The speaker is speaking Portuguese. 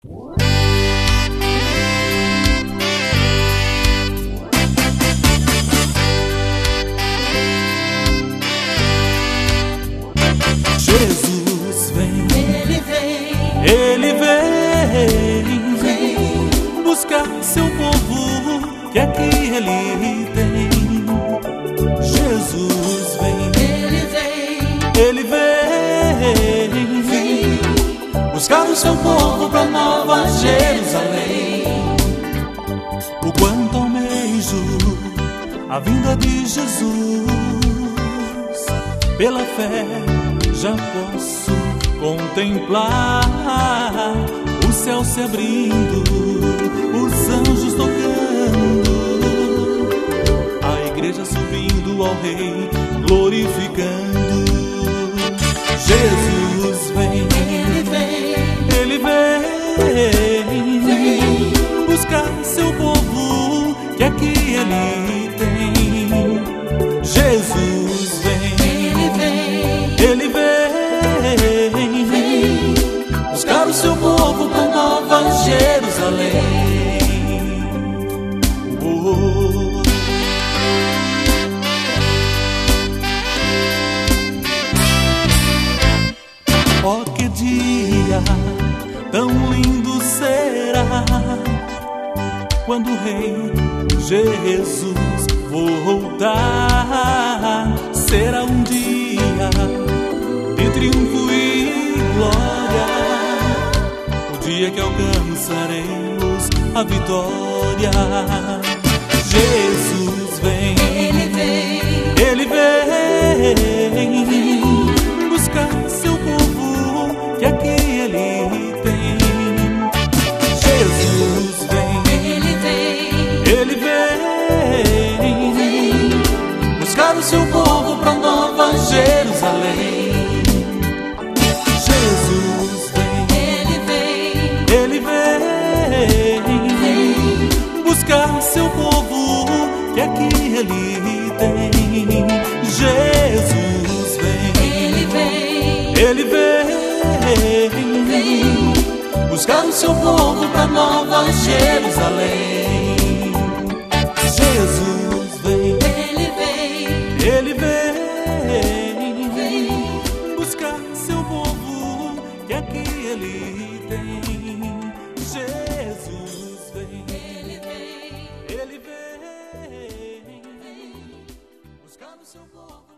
Jesus vem, Ele vem buscar seu povo, que é que Ele tem. Jesus vem, Ele vem buscar o seu povo pra Nova Jerusalém. O quanto almejo a vinda de Jesus, pela fé já posso contemplar o céu se abrindo, os anjos tocando, a igreja subindo ao Rei, glorificando. Jesus vem, Ele vem buscar seu povo, que é que Ele tem. Jesus vem, Ele vem buscar o seu povo para Nova Jerusalém. Oh. Oh, que dia tão lindo será quando o Rei Jesus voltar. Será um dia de triunfo e glória, o dia que alcançaremos a vitória. Jesus vem, Ele vem buscar seu povo, que aqui Ele tem. Jesus vem, Ele vem buscar o seu povo pra Nova Jerusalém. Jesus vem, Ele vem buscar seu povo, que aqui Ele tem. Jesus vem, Ele vem buscar o seu povo pra Nova Jerusalém. Jesus vem, Ele vem buscar seu povo, que aqui Ele tem. Jesus vem, Ele vem buscar o seu povo.